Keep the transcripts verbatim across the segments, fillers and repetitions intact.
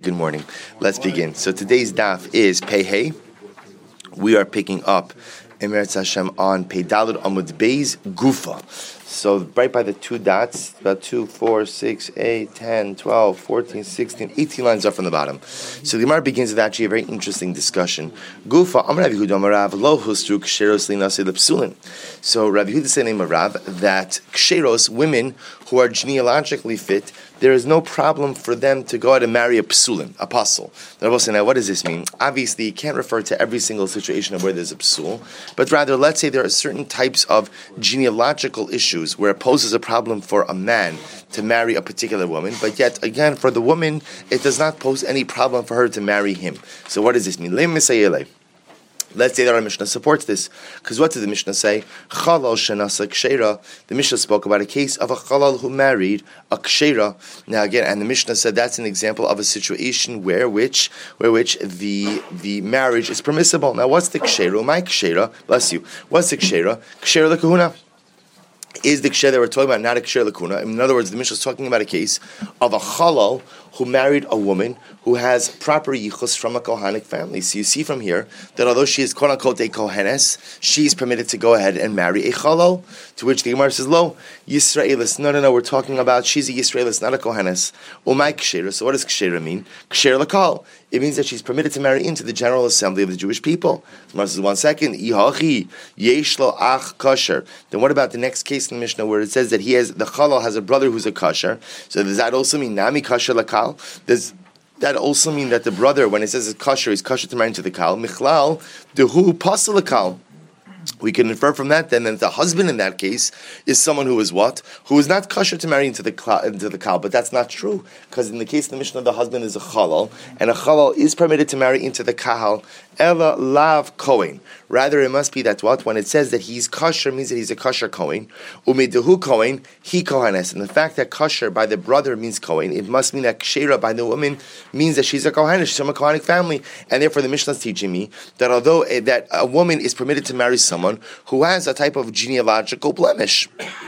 Good morning. Let's begin. So today's daf is Pei Hey. We are picking up Emeretz Hashem on Pei Daled Amud Beis Gufa. So right by the two dots, about two, four, six, eight, ten, twelve, fourteen, sixteen, eighteen lines up from the bottom. So the Gemara begins with actually a very interesting discussion. Gufa, Amar Rav Yehuda Amar Rav, lo hustru ksheros linasei lepsulin. So Rav Yehuda said name of Rav that ksheros, women who are genealogically fit, there is no problem for them to go out and marry a psulin, apostle. The Rebbe said, now what does this mean? Obviously, you can't refer to every single situation of where there's a psul, but rather, let's say there are certain types of genealogical issues where it poses a problem for a man to marry a particular woman, but yet, again, for the woman, it does not pose any problem for her to marry him. So what does this mean? Let's say that our Mishnah supports this. Because what did the Mishnah say? Chalal shenasa kshera. The Mishnah spoke about a case of a chalal who married a kshera. Now again, and the Mishnah said that's an example of a situation where which where which the the marriage is permissible. Now what's the kshera? My kshera, bless you. What's the kshera? Kshera l'kahuna. Is the kshera that we're talking about not a kshera l'kahuna? In other words, the Mishnah is talking about a case of a chalal who married a woman who has proper yichus from a Kohanic family. So you see from here that although she is quote unquote a Kohenes, she's permitted to go ahead and marry a Chalal. To which the Gemara says, Lo, Yisraelis. No, no, no, we're talking about she's a Yisraelis, not a Kohenes. Umay Kshera. So what does Kshera mean? Kshera Lakal. It means that she's permitted to marry into the General Assembly of the Jewish people. The Gemara says, one second, Ihachi, Yeshlo Ach Kasher. Then what about the next case in the Mishnah where it says that he has, the Chalal has a brother who's a Kasher? So does that also mean Nami Kasher Lakal? Does that also mean that the brother, when it says it's kasher, is kasher to marry into the kal? Michlal, dehu pasal kal. We can infer from that then that the husband in that case is someone who is what? Who is not kasher to marry into the into the kal, but that's not true. Because in the case of the Mishnah, the husband is a chalal, and a chalal is permitted to marry into the kahal. Ela lav kohen. Rather, it must be that what? When it says that he's kasher, means that he's a kasher kohen. Umidehu kohen, he kohenes. And the fact that kasher by the brother means kohen, it must mean that kshera by the woman means that she's a kohenes, she's from a kohanic family. And therefore the Mishnah is teaching me that although uh, that a woman is permitted to marry someone who has a type of genealogical blemish,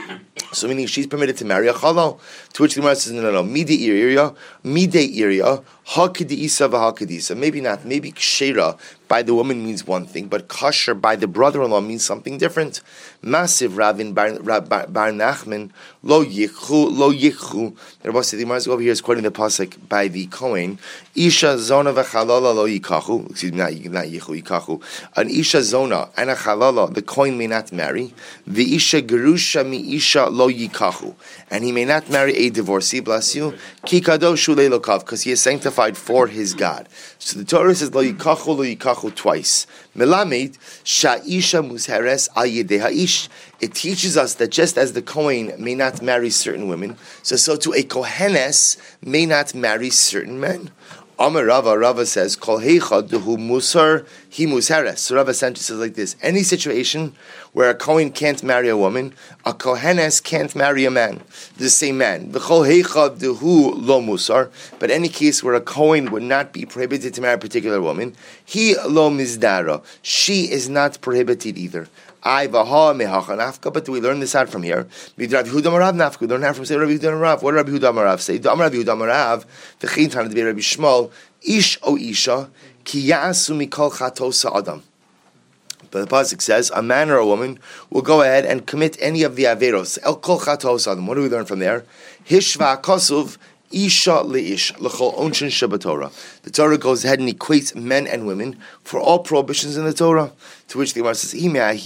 so meaning she's permitted to marry a chalal. To which the Gemara says, no, no, no, midei iria, midei iria, hakidisa v'hakidisa. Maybe not, maybe kshera by the woman means one thing, but kasher by the brother-in-law means something different. Massive Ravin Bar, Bar, Bar, Bar Nachman, lo yichu, lo yichu. The Rebbe said, the Gemara over here is quoting the pasuk by the Kohen, Isha zona v'chalala lo yikachu, excuse me, not, not yichu, yikachu. An Isha zona and a chalala, the Kohen may not marry, the Isha gerusha mi Isha lo yikachu, and he may not marry a divorcee, bless you, ki kadoshu leilokav, because he is sanctified for his God. So the Torah says lo yikachu, lo yikachu twice. Melamed sha'isha musheres al yedei ha'ish. It teaches us that just as the Kohen may not marry certain women, so so too a Kohenes may not marry certain men. Amar Rava, Rava says, Kol heicha dehu musar hi musheres. So Rava essentially says like this: any situation where a Kohen can't marry a woman, a Kohenes can't marry a man, the same man. V'chol heicha dehu lo musar. But any case where a Kohen would not be prohibited to marry a particular woman, he lo mizdara. She is not prohibited either. I vaha mehacha nafka. But do we learn this out from here? Rav Yehuda Amar Rav nafka. We learn out from say Rav Yehuda Amar Rav. What did Rav Yehuda Amar Rav say? Amar Rav Yehuda Amar Rav v'chein tana debei Rabbi Shmuel ish o isha ki yasu mikol chatosa adam. But the pasuk says a man or a woman will go ahead and commit any of the averos. El kol chatos adam. What do we learn from there? Hishva kosuv. Isha leish l'chol onshin shabatorah. The Torah goes ahead and equates men and women for all prohibitions in the Torah. To which the Gemara says,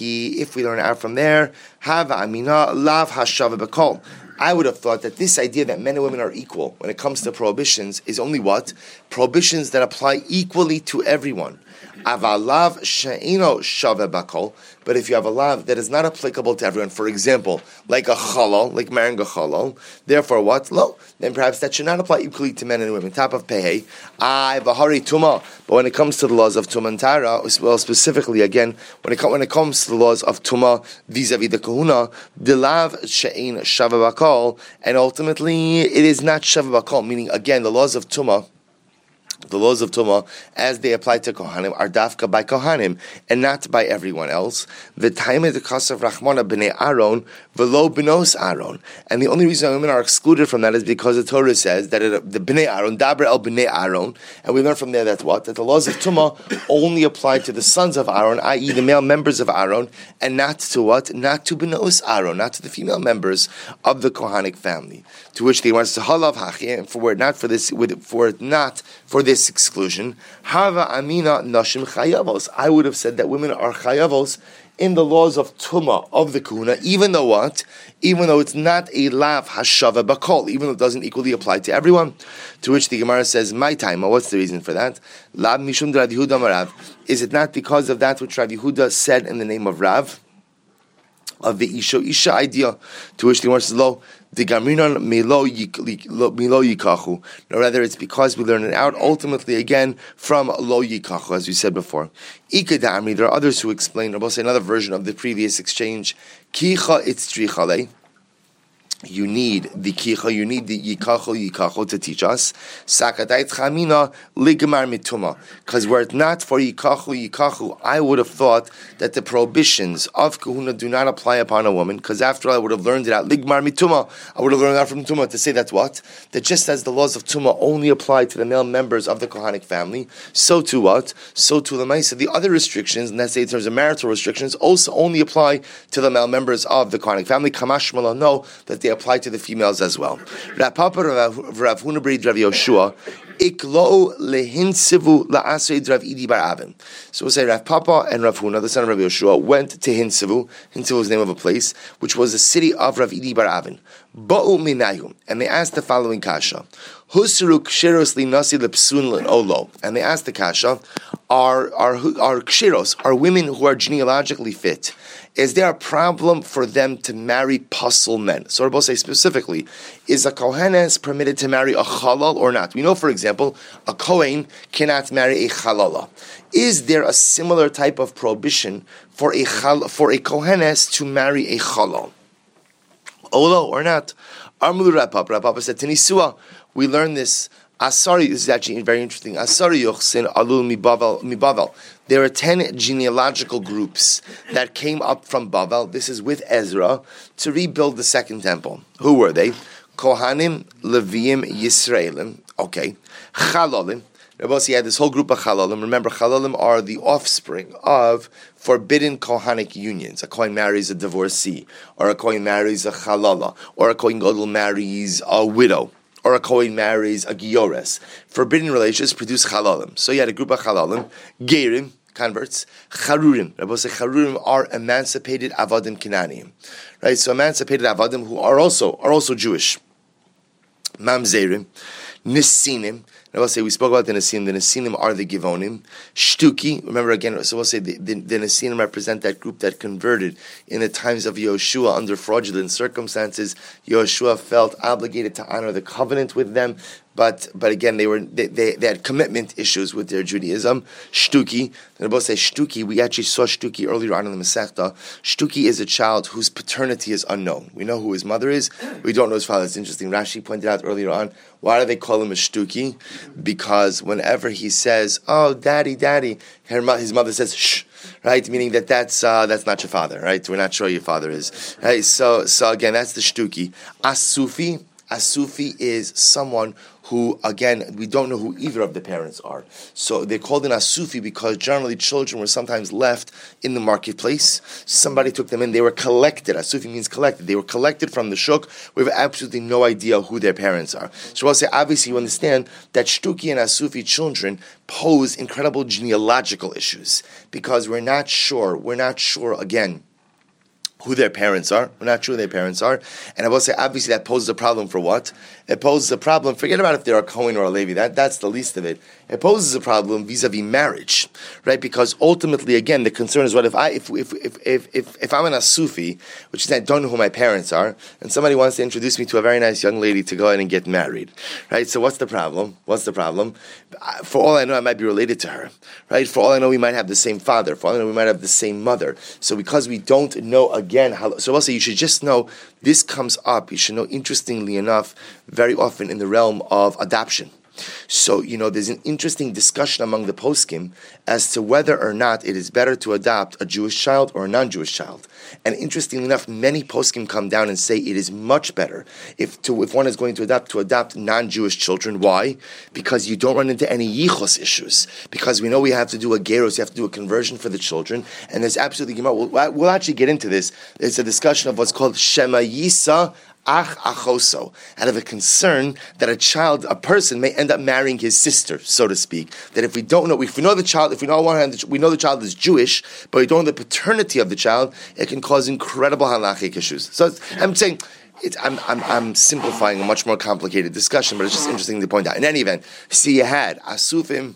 if we learn out from there, hava amina lav hashava b'kol. I would have thought that this idea that men and women are equal when it comes to prohibitions is only what? Prohibitions that apply equally to everyone. Avalav she'ino shave bakol. But if you have a lav that is not applicable to everyone, for example, like a chalal, like marrying a chalal, therefore what? Lo. Then perhaps that should not apply equally to men and women. Top of pehei. I v'hari tuma. But when it comes to the laws of tuma and tara, well, specifically again, when it when it comes to the laws of tuma vis-a-vis the kahuna, the lav she'in shave bakol, and ultimately it is not shave bakol. Meaning again, the laws of tuma The laws of Tumah, as they apply to Kohanim, are dafka by Kohanim and not by everyone else. The time of the kasav Rachmana b'nei Aaron v'lo b'nos Aaron, and the only reason women are excluded from that is because the Torah says that it, the b'nei Aaron daber el b'nei Aaron, and we learn from there that what that the laws of Tumah only apply to the sons of Aaron, that is, the male members of Aaron, and not to what, not to b'nos Aaron, not to the female members of the Kohanic family. To which they wants to halav hachi, and for not for this, with for not for this exclusion, Hava Amina Nashim Chayavos. I would have said that women are Chayavos in the laws of Tumah of the Kuna, even though what? Even though it's not a lav hashava bakol, even though it doesn't equally apply to everyone. To which the Gemara says, my time, what's the reason for that? Lav Mishum Rav Yehuda Marav. Is it not because of that which Rav Yehuda said in the name of Rav? Of the Isha Isha idea, to which the Gemara says, lo, the Gamrinon Milo Yikachu. No, rather it's because we learn it out ultimately again from Lo Yikachu, as we said before. Ikadamri, there are others who explain, or we'll say another version of the previous exchange. Kicha Itztrichale. You need the kicha, you need the yikacho, yikacho to teach us. Sakadait chamina ligmar mituma. Because were it not for yikacho, yikacho, I would have thought that the prohibitions of kahuna do not apply upon a woman. Because after all, I would have learned it out ligmar mituma. I would have learned that from tuma to say that what? That just as the laws of tuma only apply to the male members of the Kohanic family, so to what? So to the Maisa. The other restrictions, and let's say in terms of marital restrictions, also only apply to the male members of the Kohanic family. Kamash Mala know that they apply to the females as well. Rav Papa Rav Huna B'Rav Yoshua iklo lehinsivu la'asrid Rav Idi bar Avin. So we'll say Rav Papa and Rav Huna, the son of Rav Yoshua, went to Hinsivu. Hinsivu was the name of a place, which was the city of Rav Idi bar Avin. Ba'u minayu, and they asked the following kasha: Husru ksheros li nasi lepsun olo. And they asked the kasha: Are are are ksheros, are women who are genealogically fit? Is there a problem for them to marry pasul men? So we'll say specifically, is a kohenes permitted to marry a halal or not? We know, for example, a kohen cannot marry a halala. Is there a similar type of prohibition for a chal, for a kohenes to marry a halal? Olo or not? Armulu Rapapa. Rapapa said, Tenisua, we learn this. Asari, this is actually very interesting. Asari Yochsin Alul Mibavel. There are ten genealogical groups that came up from Bavel. This is with Ezra to rebuild the second temple. Who were they? Kohanim, Leviim, Yisraelim. Okay. Chalalim. Rabbi had this whole group of Chalalim. Remember, Chalalim are the offspring of forbidden Kohanic unions. A Kohen marries a divorcee, or a Kohen marries a Chalala, or a Kohen Gadol marries a widow, or a Kohen marries a Giores. Forbidden relations produce Chalalim. So you had a group of Chalalim, Gerim, converts, Charurim. Rabbi say Charurim are emancipated Avadim Kinanim. Right? So emancipated Avadim who are also are also Jewish. Mamzerim, Nisinim. I will say we spoke about the Nesinim. The Nesinim are the Givonim. Shtuki, remember again, so we'll say the, the, the Nesinim represent that group that converted in the times of Yoshua under fraudulent circumstances. Yoshua felt obligated to honor the covenant with them, but but again they were they, they, they had commitment issues with their Judaism. Shtuki, the Rebbe says Shtuki. We actually saw Shtuki earlier on in the Masechta. Shtuki is a child whose paternity is unknown. We know who his mother is. We don't know his father. It's interesting. Rashi pointed out earlier on, why do they call him a Shtuki? Because whenever he says, "Oh, daddy, daddy," his mother says, "Shh," right? Meaning that that's uh, that's not your father, right? We're not sure who your father is, right? So, so again, that's the Shtuki. Asufi, Asufi is someone who, again, we don't know who either of the parents are. So they're called an Asufi because generally children were sometimes left in the marketplace. Somebody took them in. They were collected. Asufi means collected. They were collected from the shuk. We have absolutely no idea who their parents are. So I'll say, obviously, you understand that Shtuki and Asufi children pose incredible genealogical issues because we're not sure, we're not sure, again, who their parents are. We're not sure who their parents are. And I will say, obviously, that poses a problem for what? It poses a problem, forget about if they're a Kohen or a Levi, that, that's the least of it. It poses a problem vis-a-vis marriage, right? Because ultimately, again, the concern is what if I, if if if if if, if I'm an Asufi, which is I don't know who my parents are, and somebody wants to introduce me to a very nice young lady to go ahead and get married, right? So what's the problem? What's the problem? For all I know, I might be related to her, right? For all I know, we might have the same father. For all I know, we might have the same mother. So because we don't know, again, how, so also you should just know, this comes up, you should know, interestingly enough, very often in the realm of adoption. So, you know, there's an interesting discussion among the poskim as to whether or not it is better to adopt a Jewish child or a non-Jewish child. And interestingly enough, many poskim come down and say it is much better if to if one is going to adopt to adopt non-Jewish children. Why? Because you don't run into any yichus issues. Because we know we have to do a geros, you have to do a conversion for the children, and there's absolutely we'll, we'll actually get into this. It's a discussion of what's called Shema Yisa Ach Achoso, out of a concern that a child, a person may end up marrying his sister, so to speak. That if we don't know, if we know the child, if we know on one hand, we know the child is Jewish, but we don't know the paternity of the child, it can cause incredible halachic issues. So I'm saying, it's, I'm, I'm, I'm simplifying a much more complicated discussion, but it's just interesting to point out. In any event, see, you had Asufim.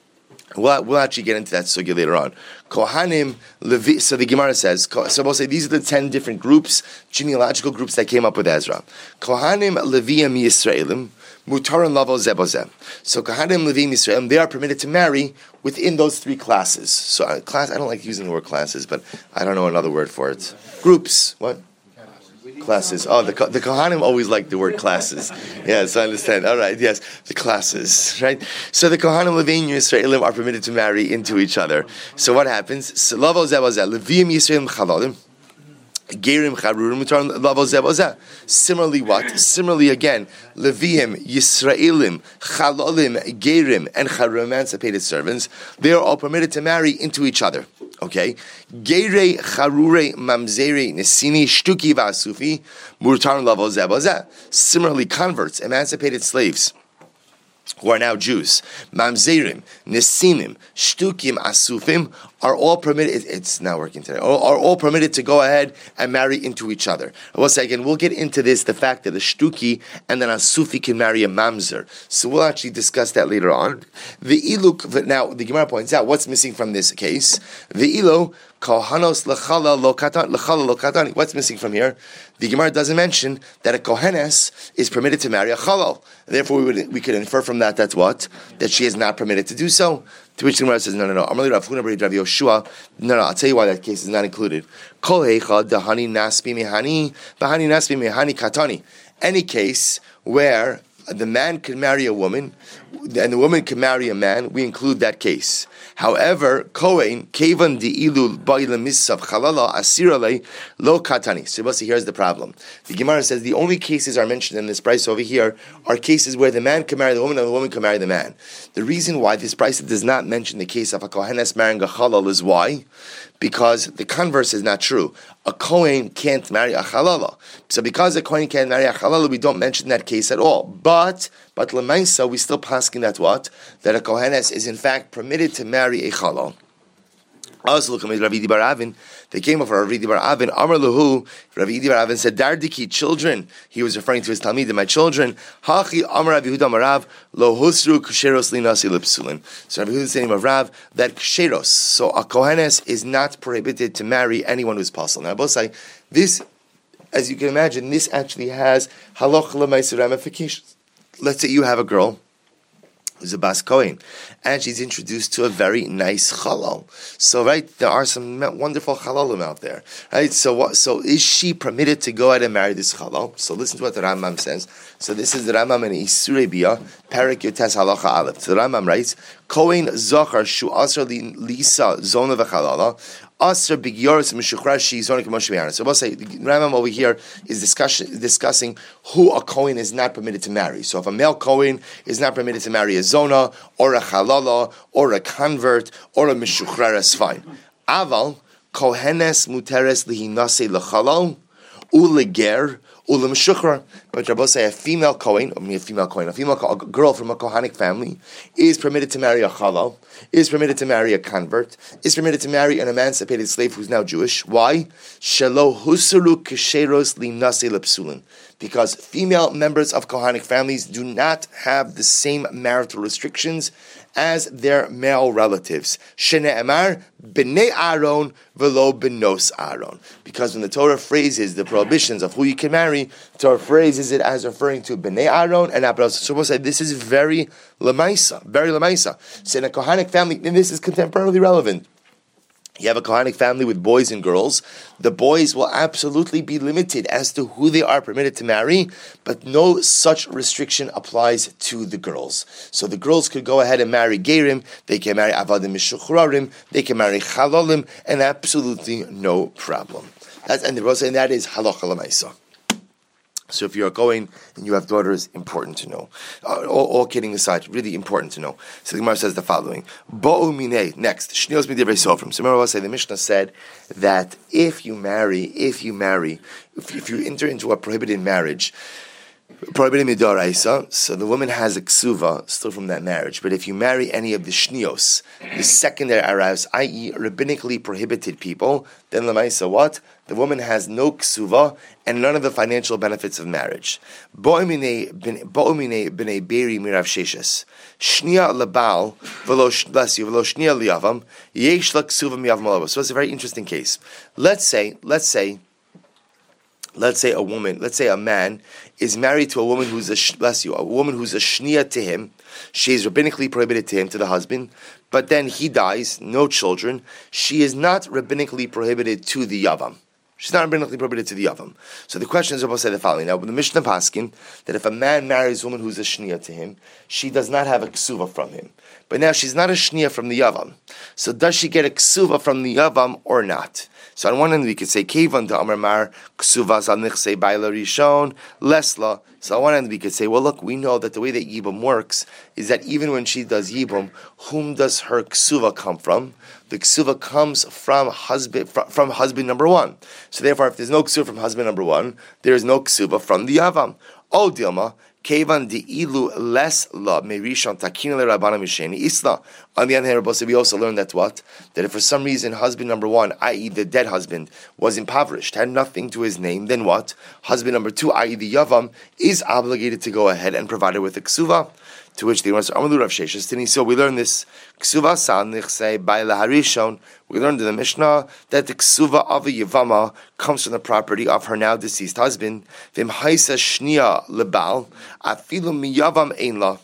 We'll, we'll actually get into that sugya later on. Kohanim, Levi. So the Gemara says, so we'll say these are the ten different groups, genealogical groups that came up with Ezra. Kohanim, Leviim, Yisraelim, Mutaran Lavo Zebozem. So Kohanim, Leviim, Yisraelim, they are permitted to marry within those three classes. So uh, class, I don't like using the word classes, but I don't know another word for it. Groups. What? Classes. Oh, the the Kohanim always like the word classes. Yes, I understand. All right, yes, the classes, right? So the Kohanim, Leviim, Yisraelim are permitted to marry into each other. So what happens? Lavo zebozeh, Leviim, Yisraelim, Chalalim, Gerim, Charurim, Mutarim, Lavo zebozeh. Similarly, what? Similarly, again, Leviim, Yisraelim, Chalalim, Gerim, and Charurim, emancipated servants, they are all permitted to marry into each other. Okay, Geire, Charure, Mamzere, Nesini, Shtuki, Vasufi, Murtar, Lavo, Zebazeh. Similarly, converts, emancipated slaves, who are now Jews, Mamzerim, Nesinim, Shtukim, Asufim, are all permitted, it's not working today, are, are all permitted to go ahead and marry into each other. One second, we'll get into this, the fact that the Shtuki and then Asufi can marry a Mamzer. So we'll actually discuss that later on. The Iluk, now the Gemara points out, what's missing from this case? The Ilo, Kohanos lechala lokatan, lechala lokatani. What's missing from here? The Gemara doesn't mention that a kohenes is permitted to marry a chalal. Therefore, we would we could infer from that that's what? That she is not permitted to do so. To which the Gemara says, no, no, no. Amali Rav Huna B'Rav Yoshua. No, no. I'll tell you why that case is not included. Kol heichad dahani naspi mehani bahani naspi mehani katani. Any case where the man can marry a woman and the woman can marry a man, we include that case. However, Kohen, Kevan di Ilul Ba'ila Misav Chalala Asirale Lo Katani. So here's the problem. The Gemara says the only cases are mentioned in this price over here are cases where the man can marry the woman and the woman can marry the man. The reason why this price does not mention the case of a Kohenes marrying a Chalal is why? Because the converse is not true. A Kohen can't marry a Chalala. So because a Kohen can't marry a Chalala, we don't mention that case at all. But, but Lemaisa, we still paskin that what? That a Kohenes is in fact permitted to marry a Chalal. Also, look at Rav Bar Avin. They came over Rav Bar Avin. Amar Lahu. Rav Bar Avin said, "Dardiki, children." He was referring to his talmidim, my children. Hachi Amar Rav Yehuda Marav Lo Husru Ksheros Linasi Lipsulin. So Rav Yehuda is the name of Rav that Ksheros. So a kohenes is not prohibited to marry anyone who's possible. Now, I both say this, as you can imagine, this actually has halach l'maisa ramifications. Let's say you have a girl who's a Bas Kohen, and she's introduced to a very nice halal. So, right, there are some wonderful halalim out there, right? So, what? So, is she permitted to go ahead and marry this halal? So, listen to what the Rambam says. So, this is the Rambam in Isurei Bia, Perek Yotes Halacha Aleph. So, the Rambam writes, Kohen Zochar Shu Asr Lisa Zona V'Chalala. So we'll say the Rambam over here is discuss, discussing who a Kohen is not permitted to marry. So if a male Kohen is not permitted to marry a Zona, or a Halala, or a convert, or a Meshuchrar, is fine. Aval, Kohenes muteres lihinase lechalal, uleger, ulemeshuchrar. But Rabbi say a female Kohen, I mean a female Kohen, a female a girl from a Kohanic family is permitted to marry a Halal, is permitted to marry a convert, is permitted to marry an emancipated slave who's now Jewish. Why? Shelo husuru kesheros linase lepsulin. Because female members of Kohanic families do not have the same marital restrictions as their male relatives. Shene'emar b'nei Aaron v'lo b'nos Aaron. Because when the Torah phrases the prohibitions of who you can marry, the Torah phrases it as referring to b'nei Aaron and Abros. So we'll say this is very lemaisa, very lemaisa. So in a Kohanic family, and this is contemporarily relevant. you have a Kohanic family with boys and girls, the boys will absolutely be limited as to who they are permitted to marry, but no such restriction applies to the girls. So the girls could go ahead and marry Gerim, they can marry Avadim Mishuchrarim, they can marry Chalolim, and absolutely no problem. That's, and the Rosa, and that is Halacha L'Maisa. So if you're going and you have daughters, important to know. Uh, all, all kidding aside, really important to know. So the Gemara says the following. Bo'u minei, next. Shnios midivrei sofrim. So remember what I say, the Mishnah said that if you marry, if you marry, if, if you enter into a prohibited marriage, prohibited midoraisa, so the woman has a ksuva still from that marriage. But if you marry any of the shnios, the secondary aravs, that is rabbinically prohibited people, then lemaisa what? The woman has no ksuva and none of the financial benefits of marriage. Bo'omine b'nei beri mirav sheshes. Shnia lebal v'lo bless you v'lo shnia liyavam yesh la ksuva miyav malav. So it's a very interesting case. Let's say, let's say. Let's say a woman, let's say a man is married to a woman who's a, bless you, a woman who's a shnia to him. She is rabbinically prohibited to him, to the husband, but then he dies, no children. She is not rabbinically prohibited to the yavam. She's not rabbinically prohibited to the yavam. So the question is, supposed to say the following. Now, the Mishnah paskin, that if a man marries a woman who's a shnia to him, she does not have a ksuva from him. But now she's not a shnia from the yavam. So does she get a ksuva from the yavam or not? So on one hand we could say Kevan to Amar Mar Ksuvas al Nichsei Baila Rishon Lesla. So on one hand we could say, well, look, we know that the way that Yibum works is that even when she does Yibum, whom does her Ksuva come from? The Ksuva comes from husband from, from husband number one. So therefore, if there's no Ksuva from husband number one, there is no Ksuva from the Yavam. Oh Dilma. Kevan di ilu les la merishon takina le rabana misheni isla. On the other hand, we also learned that what? That if for some reason husband number one, that is the dead husband, was impoverished, had nothing to his name, then what? Husband number two, that is the yavam, is obligated to go ahead and provide her with a ksuva. To which the answer, Amalu Rav Sheshes. So we learn this ksuva san nichsei by laharishon. We learned in the Mishnah that the ksuva of a yevama comes from the property of her now deceased husband. Vim haisa shnia lebal afilu miyavam einla.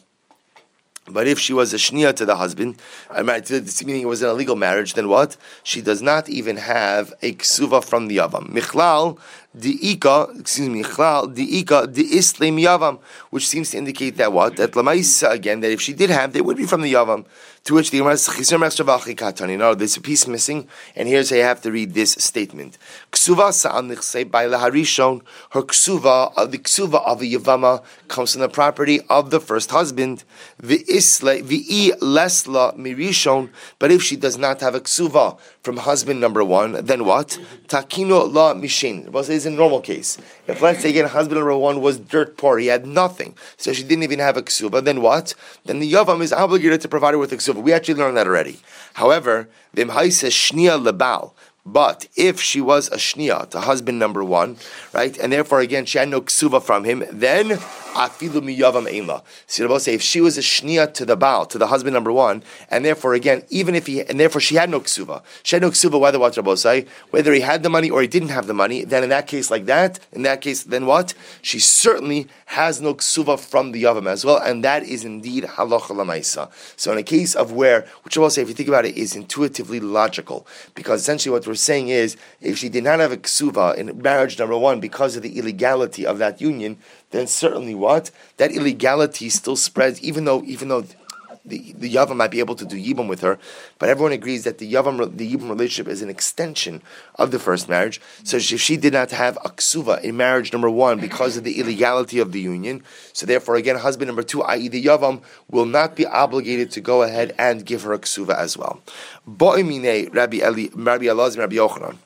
But if she was a shnia to the husband, meaning it was an illegal marriage, then what? She does not even have a ksuva from the yavam. Michlal diika, excuse me, michlal diika diislim yavam, which seems to indicate that what? That lamaisa again, that if she did have, they would be from the yavam. To which the Gemara says, no, there's a piece missing, and here's how you have to read this statement. Ksuva sa'an nichsei by laharishon, her ksuva, uh, the ksuva of a yavama comes from the property of the first husband. V'isle v'i lesla mirishon, but if she does not have a ksuva from husband number one, then what? Takino la mishin. Well, it's a normal case. If let's say again, husband number one was dirt poor, he had nothing, so she didn't even have a ksuva, then what? Then the yavam is obligated to provide her with a ksuva. We actually learned that already. However, v'imhai says shnia lebal. But if she was a shnia to husband number one, right, and therefore again she had no ksuva from him, then afilu miyavam einla. So you're about to say if she was a shnia to the baal, to the husband number one, and therefore again, even if he, and therefore she had no ksuva, she had no ksuva whether what Rabbi say, whether he had the money or he didn't have the money, then in that case like that, in that case, then what? She certainly has no ksuva from the yavam as well, and that is indeed halacha lamaisa. So in a case of where, which I will say, if you think about it, is intuitively logical, because essentially what we're saying is, if she did not have a ksuva in marriage number one because of the illegality of that union, then certainly what? That illegality still spreads, even though even though the, the Yavam might be able to do Yibam with her, but everyone agrees that the Yavam, the Yibam relationship is an extension of the first marriage. So if she did not have a ksuva in marriage number one because of the illegality of the union, so therefore again, husband number two, that is the Yavam, will not be obligated to go ahead and give her a ksuva as well. Bo'imine Rabbi Eli, Rabbi Elazar, Rabbi Yochanan.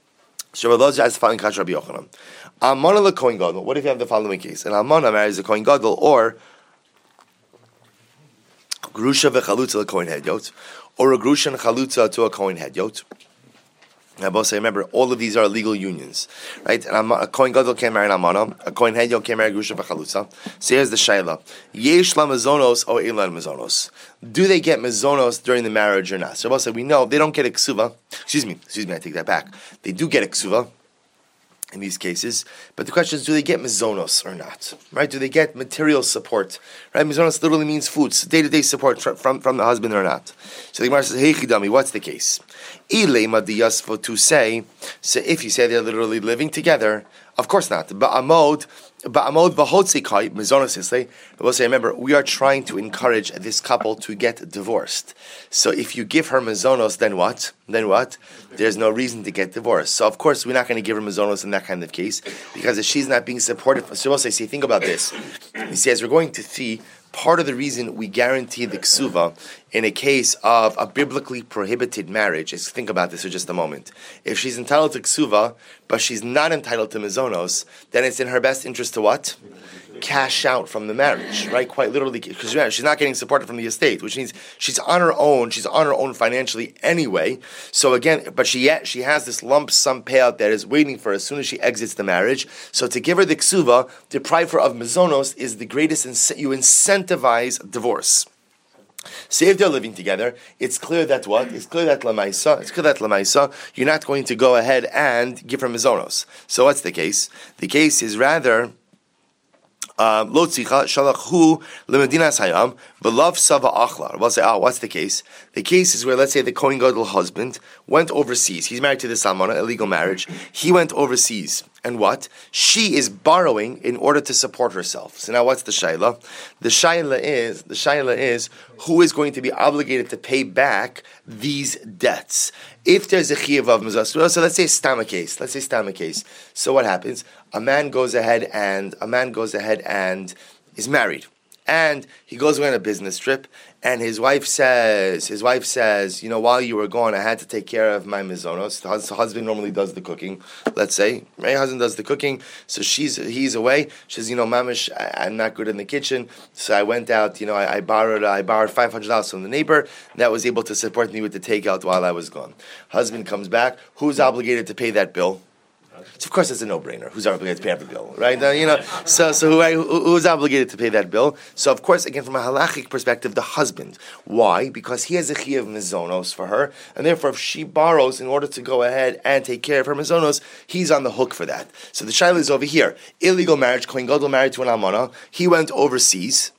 So Rabbi Elazar has the following kash Rabbi Yochanan. Almana le Kohen Gadol. What if you have the following case? An Almana marries a Kohen Gadol, or Grusha v'chalutza le Kohen Hedyot, or a Grusha and chalutza to a Kohen Hedyot. Now, both say, remember, all of these are legal unions, right? And a Kohen Gadol can't marry an Almana, a Kohen Hedyot can't marry Grusha v'chalutza. So here's the shayla: Yesh la mezonos or ein la mezonos? Do they get mezonos during the marriage or not? So both say, we know they don't get a ksuva. Excuse me, excuse me, I take that back. They do get a ksuva. in these cases. But the question is, do they get mizonos or not? Right? Do they get material support? Right? Mizonos literally means food, day-to-day support from, from, from the husband or not. So the Gemara says, hey chidami, what's the case? Ilema diyasvo, to say, so if you say they're literally living together, of course not. Ba'amod, ba'amod v'hotzikai, mizonos islay. We'll say, remember, we are trying to encourage this couple to get divorced. So if you give her mizonos, then what? Then what? There's no reason to get divorced. So of course, we're not going to give her mizonos in that kind of case, because if she's not being supported, so we'll say, see, think about this. He says, we're going to see part of the reason we guarantee the ksuva in a case of a biblically prohibited marriage is, think about this for just a moment. If she's entitled to ksuva, but she's not entitled to mizonos, then it's in her best interest to what? Cash out from the marriage, right? Quite literally, because she's not getting supported from the estate, which means she's on her own. She's on her own financially anyway. So again, but she yet she has this lump sum payout that is waiting for her as soon as she exits the marriage. So to give her the ksuva, deprive her of mizonos, is the greatest. Ince- you incentivize divorce. So if they're living together, it's clear that what? It's clear that lamaisa. It's clear that lamaisa. You're not going to go ahead and give her mizonos. So what's the case? The case is rather. Lo tzicha shalachhu lemedinas hayam v'lav sava achlar. We'll say, oh, what's the case? The case is where, let's say, the Kohen Gadol husband went overseas. He's married to the Salmana, illegal marriage. He went overseas. And what? She is borrowing in order to support herself. So now what's the shaila? The shaila is, the shaila is, who is going to be obligated to pay back these debts? If there's a chiyuv of mezuzah, so let's say stam a case. Let's say stam a case. So what happens? A man goes ahead and, a man goes ahead and is married. And he goes away on a business trip, and his wife says, his wife says, you know, while you were gone, I had to take care of my mizonos. The, hus- the husband normally does the cooking, let's say. My husband does the cooking, so she's he's away. She says, you know, mamish, I, I'm not good in the kitchen, so I went out, you know, I, I borrowed I borrowed five hundred dollars from the neighbor, that was able to support me with the takeout while I was gone. Husband comes back, who's obligated to pay that bill? So of course it's a no-brainer. Who's obligated to pay every bill, right? Uh, you know, so so who, who's obligated to pay that bill? So of course, again, from a halachic perspective, the husband. Why? Because he has a chiyuv mizonos for her, and therefore, if she borrows in order to go ahead and take care of her mizonos, he's on the hook for that. So the shaila is over here: illegal marriage. Kohen Gadol married to an almana. He went overseas.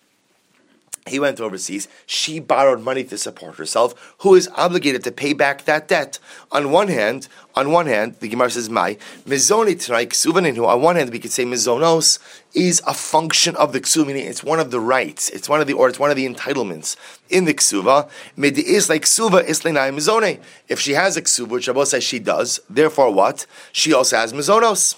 He went overseas. She borrowed money to support herself. Who is obligated to pay back that debt? On one hand, on one hand, the Gemara says, "My mizoni tonight ksuvaninu." On one hand, we could say mizonos is a function of the ksuva, meaning it's one of the rights. It's one of the or it's one of the entitlements in the ksuva. Midi is like ksuva is lenai mizone. If she has a ksuva, which Rabbi says she does, therefore what? She also has mizonos.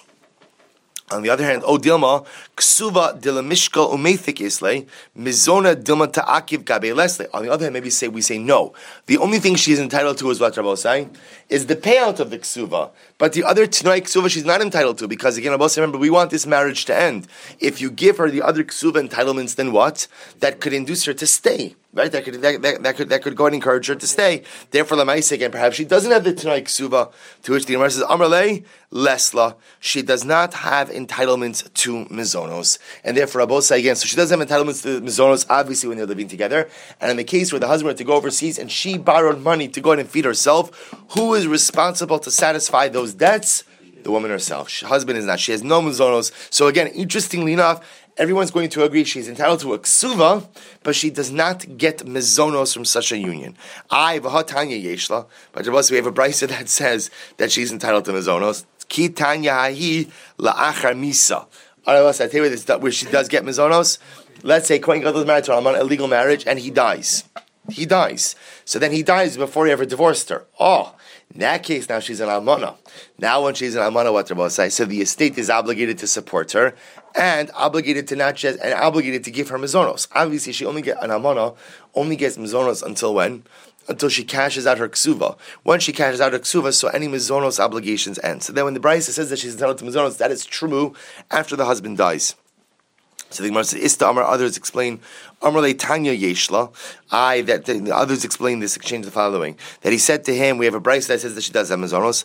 On the other hand, O Dilma, Ksuva Dilamishka Umethik Isle, Mizona Dilma Ta'akiv Gabe Leslie. On the other hand, maybe say we say no. The only thing she is entitled to is what Rabbi saying is the payout of the Ksuva. But the other Tnai Ksuva she's not entitled to, because again, Rabbi remember, we want this marriage to end. If you give her the other Ksuva entitlements, then what? That could induce her to stay. Right, that could that, that, that could that could go and encourage her to stay. Therefore, Lamaisa again, perhaps she doesn't have the Tanai Ksuva, to which the Gemara says, Amrle Lesla, she does not have entitlements to mizonos, and therefore Rabosa again, so she doesn't have entitlements to mizonos, obviously when they're living together. And in the case where the husband went to go overseas and she borrowed money to go ahead and feed herself, who is responsible to satisfy those debts? The woman herself. She, husband is not. She has no mizonos. So again, interestingly enough, everyone's going to agree she's entitled to a ksuva, but she does not get mizonos from such a union. I v'hatanya yeshla, but we have a brisa that says that she's entitled to mizonos. Ki tanya hahi la'achar misa. I tell you this, where she does get mizonos. Let's say Kohen Gadol is married to a illegal marriage, and he dies. He dies. So then he dies before he ever divorced her. Oh. In that case, now she's an almana. Now when she's an almana, what Rabbi say? So the estate is obligated to support her and obligated to not just and obligated to give her mizonos. Obviously, she only get an almana only gets mizonos until when? Until she cashes out her ksuva. Once she cashes out her ksuva, so any mizonos obligations end. So then when the Brisa says that she's entitled to mizonos, that is true after the husband dies. So the Gemara says, Ista Amar, others explain Amrle Tanya Yeshla. I that the, the others explain this exchange the following: that he said to him, we have a brayso that says that she does have mazonos.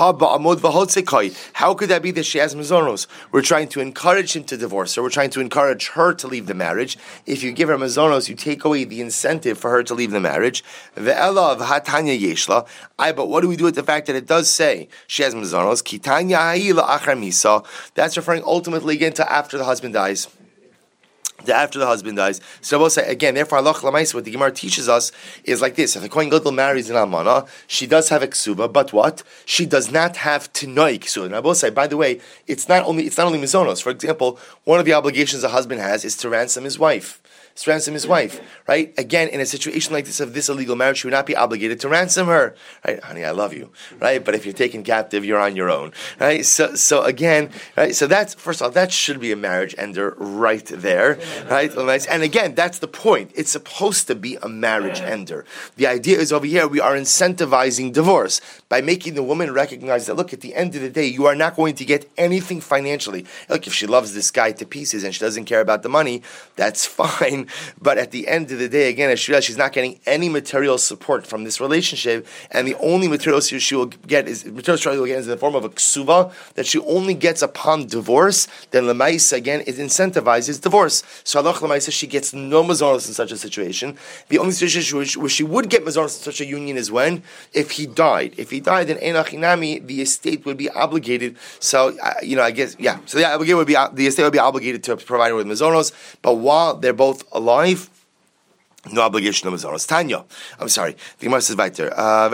How could that be that she has mazonos? We're trying to encourage him to divorce her. We're trying to encourage her to leave the marriage. If you give her mazonos, you take away the incentive for her to leave the marriage. Ve'ela v'hatanya yeshla. I. But what do we do with the fact that it does say she has mazonos? Kitanya ha'ila achar misa. That's referring ultimately again to after the husband dies. After the husband dies. So I will say again, therefore, Allah Lamaisa, what the Gemara teaches us is like this: if a Kohen Gadol marries an Almana, she does have a ksuba, but what? She does not have Tinoi ksuba. And I will say, by the way, it's not only it's not only mizonos. For example, one of the obligations a husband has is to ransom his wife. To ransom his wife, right? Again, in a situation like this of this illegal marriage, she would not be obligated to ransom her, right? Honey, I love you, right? But if you're taken captive, you're on your own, right? So, so again, right? So that's first of all, that should be a marriage ender right there, right? And again, that's the point. It's supposed to be a marriage ender. The idea is over here we are incentivizing divorce by making the woman recognize that look, at the end of the day, you are not going to get anything financially. Look, if she loves this guy to pieces and she doesn't care about the money, that's fine. But at the end of the day, again, as she realizes she's not getting any material support from this relationship, and the only material she will get is material she will get is in the form of a ksuva that she only gets upon divorce. Then lemaisa again it incentivizes divorce. So halach lemaisa she gets no mazonos in such a situation. The only situation where she would get mazonos in such a union is when if he died. If he died, then enachinami the estate would be obligated. So uh, you know, I guess yeah. So the obligation would be the estate would be obligated to provide her with mazonos. But while they're both alive, no obligation of mazonos. Tanya, I'm sorry. The Gemara says weiter.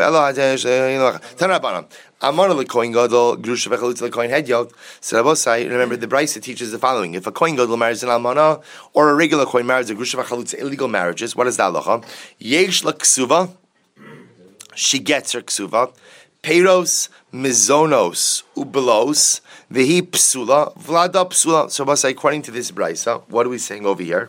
Tanrabanan. Amar le kohen gadol grusha v'chalutz le kohen hedyot. So Rabosai, remember the brayso teaches the following: if a kohen gadol marries an almana or a regular kohen marries a grusha v'chalutz, illegal marriages, what is the halacha? Yesh la ksuva. She gets her ksuva. Peiros, mizonos, ubelos, vehi psula, vlada psula. So Rabosai, according to this brayso, what are we saying over here?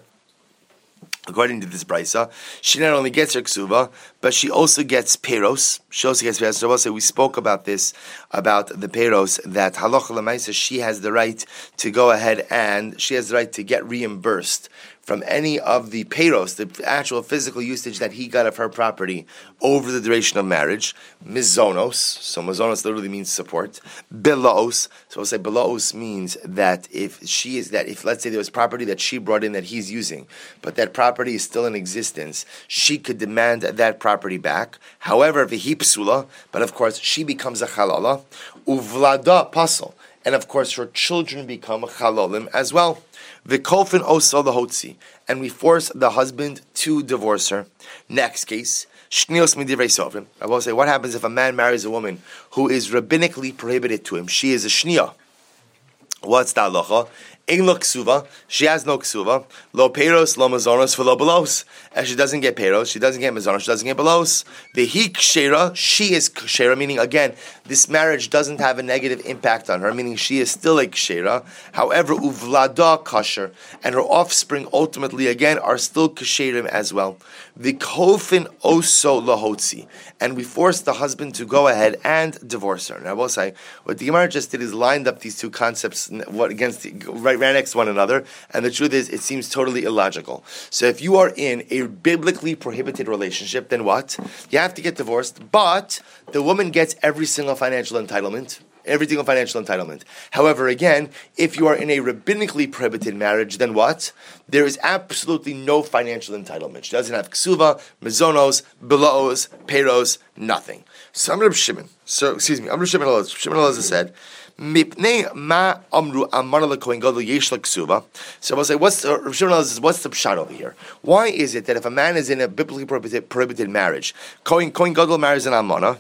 According to this brayso, she not only gets her ksuva, but she also gets peros. She also gets peros. So also we spoke about this, about the peros, that halacha l'maisa, she has the right to go ahead and she has the right to get reimbursed from any of the peros, the actual physical usage that he got of her property over the duration of marriage. Mizonos, so mizonos literally means support. Belos, so we'll say belos means that if she is that if let's say there was property that she brought in that he's using, but that property is still in existence, she could demand that property back. However, vihi psula, but of course she becomes a halala. Uvlada pasal, and of course her children become halalim as well. V'kolfin oso lahotzi, and we force the husband to divorce her. Next case, shnios midivrei sovrim. I will say, what happens if a man marries a woman who is rabbinically prohibited to him? She is a shnia. What's the halacha? Ein lo ksuva, she has no ksuva. Lo peros, lo mazonos, lo belos. And she doesn't get peros, she doesn't get mazonos, she doesn't get belos. The he kshera, she is kshera, meaning again, this marriage doesn't have a negative impact on her, meaning she is still a kshera. However, uvlada kasher, and her offspring ultimately again are still ksherim as well. The kofin oso lahotzi, and we force the husband to go ahead and divorce her. Now I will say, what the Gemara just did is lined up these two concepts what against the, right, right next to one another, and the truth is, it seems totally illogical. So if you are in a biblically prohibited relationship, then what? You have to get divorced, but the woman gets every single financial entitlement. Every single financial entitlement. However, again, if you are in a rabbinically prohibited marriage, then what? There is absolutely no financial entitlement. She doesn't have ksuva, mezonos, belos, peros, nothing. So I'm Reb Shimon. So excuse me, I'm Reb Shimon Elazar. Shimon Elazar said, "Mipnei ma amru amar lekohen gadol yesh ksuva." So I'll say, what's uh, Reb Shimon Elazar says, what's the pshat over here? Why is it that if a man is in a biblically prohibited, prohibited marriage, Kohen Kohen Gadol marries an almana,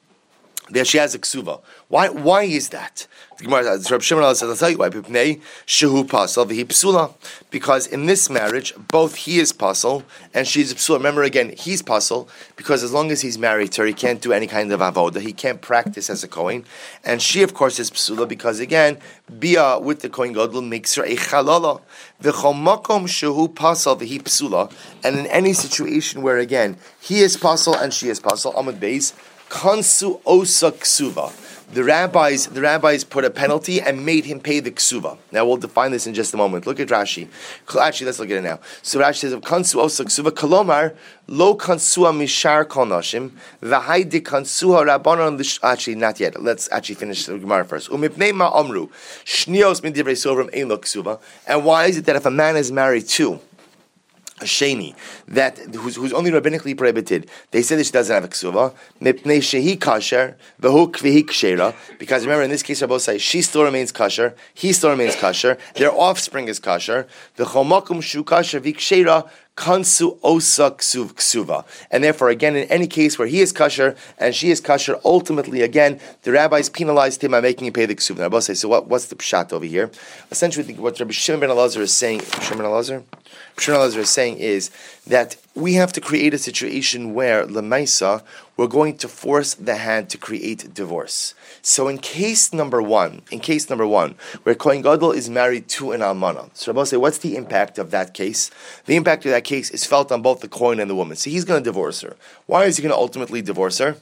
there she has a ksuva. Why? Why is that? The Gemara says, Reb Shimon says, "I'll tell you why." Shehu pasal v'hi psula. Because in this marriage, both he is pasal and she's psula. Remember again, he's pasal because as long as he's married to her, he can't do any kind of avoda. He can't practice as a kohen. And she, of course, is psula because again, bia with the kohen gadol makes her a chalala. V'chol makom shehu pasal v'hi psula. And in any situation where again he is pasal and she is pasal, Amud Beis. Kansu osa ksuva. The rabbis, the rabbis put a penalty and made him pay the ksuva. Now we'll define this in just a moment. Look at Rashi. Actually, let's look at it now. So Rashi says, "Kansu osa ksuva kolomar lo kansua mishar kol nashim v'hai de kansuha rabbanon lish." Actually, not yet. Let's actually finish the Gemara first. Umipnei ma amru shnios min divrei sovrim ein lo ksuva. And why is it that if a man is married to a sheni that who's, who's only rabbinically prohibited, they say that she doesn't have a ksuva, mipnei shehi kasher v'hu kvihi kshera, because remember in this case Rabbi say she still remains kasher, he still remains kasher, their offspring is kasher, v'chomakum shu kasher v'kshera kansu osa ksuv ksuva, and therefore again in any case where he is kasher and she is kasher, ultimately again the rabbis penalized him by making him pay the ksuva. Rabbi say, so what, what's the pshat over here? Essentially, what Rabbi Shimon ben Elazar is saying, Shimon ben Elazar. Shimon ben Elazar is saying is that we have to create a situation where Lemaisa, we're going to force the hand to create divorce. So in case number one, in case number one, where Kohen Gadol is married to an almana, so Rabbi say, what's the impact of that case? The impact of that case is felt on both the Kohen and the woman. So he's going to divorce her. Why is he going to ultimately divorce her?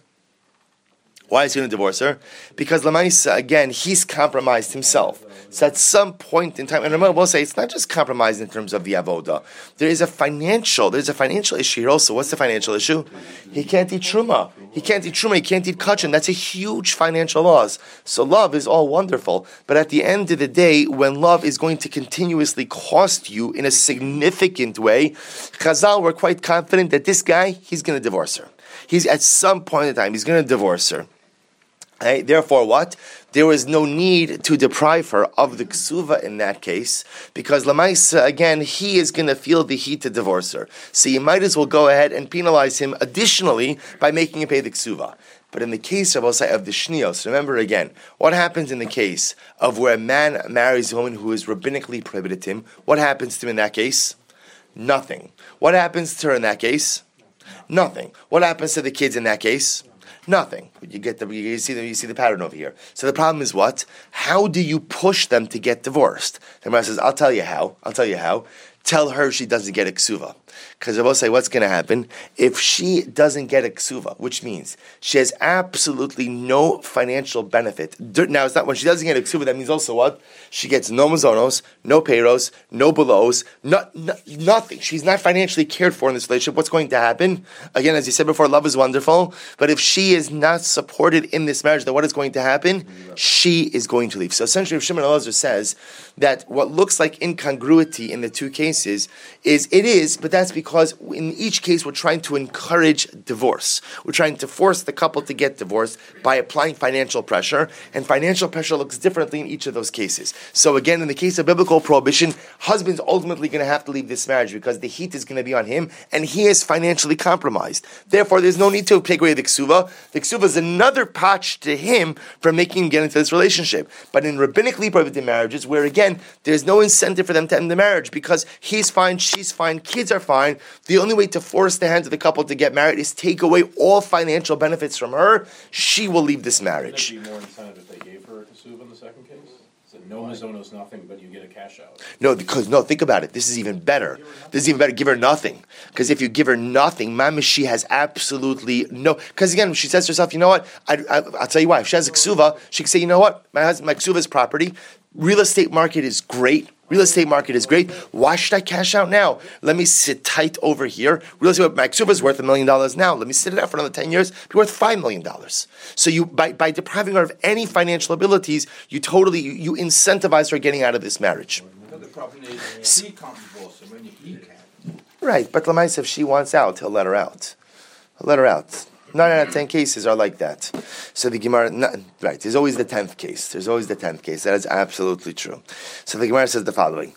Why is he going to divorce her? Because Lamaisa, again, he's compromised himself. So at some point in time, and remember, we'll say it's not just compromised in terms of the avoda. There is a financial, there's a financial issue here also. What's the financial issue? He can't eat truma. He can't eat truma. He can't eat kachin. That's a huge financial loss. So love is all wonderful, but at the end of the day, when love is going to continuously cost you in a significant way, Chazal were quite confident that this guy, he's going to divorce her. He's at some point in time, he's going to divorce her. Right? Therefore, what? There was no need to deprive her of the ksuva in that case, because Lamaisa, again, he is going to feel the heat to divorce her. So you might as well go ahead and penalize him additionally by making him pay the ksuva. But in the case of, of the shnios, remember again, what happens in the case of where a man marries a woman who is rabbinically prohibited to him? What happens to him in that case? Nothing. What happens to her in that case? Nothing. What happens to the kids in that case? Nothing. You get the you see the you see the pattern over here. So the problem is what? How do you push them to get divorced? The Gemara says, "I'll tell you how. I'll tell you how. Tell her she doesn't get a ksuva." Because I will say, what's going to happen if she doesn't get a ksuva, which means she has absolutely no financial benefit. Now, it's not when she doesn't get a ksuva, that means also what? She gets no mazonos, no payros, no belows, no, no, nothing. She's not financially cared for in this relationship. What's going to happen? Again, as you said before, love is wonderful, but if she is not supported in this marriage, then what is going to happen? She is going to leave. So essentially, Shimon Elazar says that what looks like incongruity in the two cases is, it is, but that's because in each case we're trying to encourage divorce. We're trying to force the couple to get divorced by applying financial pressure, and financial pressure looks differently in each of those cases. So again, in the case of biblical prohibition, husband's ultimately going to have to leave this marriage because the heat is going to be on him, and he is financially compromised. Therefore, there's no need to take away the ksuva. The ksuva is another patch to him for making him get into this relationship. But in rabbinically prohibited marriages, where again, there's no incentive for them to end the marriage because he's fine, she's fine, kids are fine, the only way to force the hand of the couple to get married is take away all financial benefits from her. She will leave this marriage. Would there be more incentive if they gave her a ksuva in the second case? So no mazonos, nothing, but you get a cash out. No, because no, think about it. This is even better. This is even better. Give her nothing, because if you give her nothing, mama, she has absolutely no. Because again, she says to herself, you know what? I, I, I'll tell you why. If she has a ksuva, she can say, you know what? My husband, my ksuva is property. Real estate market is great. Real estate market is great. Why should I cash out now? Let me sit tight over here. Real estate, my ksuva is worth a million dollars now. Let me sit it out for another ten years. Be worth five million dollars. So you, by, by depriving her of any financial abilities, you totally you, you incentivize her getting out of this marriage. But the problem is, he can't divorce her when he can. Right, but Lamais, if she wants out, he'll let her out. He'll let her out. Nine out of ten cases are like that. So the Gemara, not, right, there's always the tenth case. There's always the tenth case. That is absolutely true. So the Gemara says the following.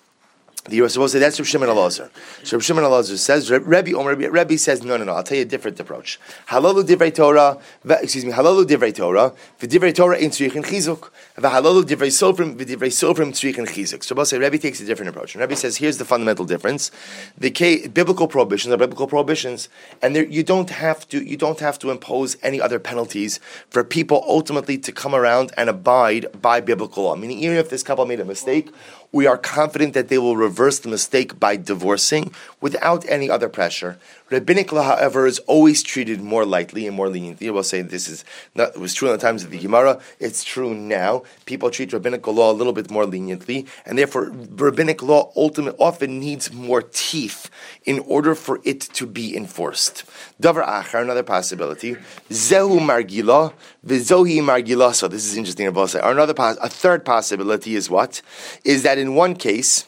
You were supposed to say that's Reb Shimon Elazar. So Reb Shimon Elazar says, Rebbe Omer, Rebbe says, no, no, no. I'll tell you a different approach. Halalu divrei Torah, excuse me, halalu divrei Torah, v'divrei Torah in tzrichin chizuk, v'halalu divrei sofrim, v'divrei sofrim tzrichin chizuk. So say Rebbe takes a different approach. And Rebbe says, here's the fundamental difference: the case, biblical prohibitions are biblical prohibitions, and there, you don't have to, you don't have to impose any other penalties for people ultimately to come around and abide by biblical law. Meaning, even if this couple made a mistake, we are confident that they will reverse the mistake by divorcing without any other pressure. Rabbinic law, however, is always treated more lightly and more leniently. I will say this is not, it was true in the times of the Gemara. It's true now. People treat rabbinic law a little bit more leniently, and therefore rabbinic law ultimately often needs more teeth in order for it to be enforced. Davar achar, another possibility. Zehu margila, v'zohi margila. So this is interesting. I will say. Or another, a third possibility is what? Is that in one case,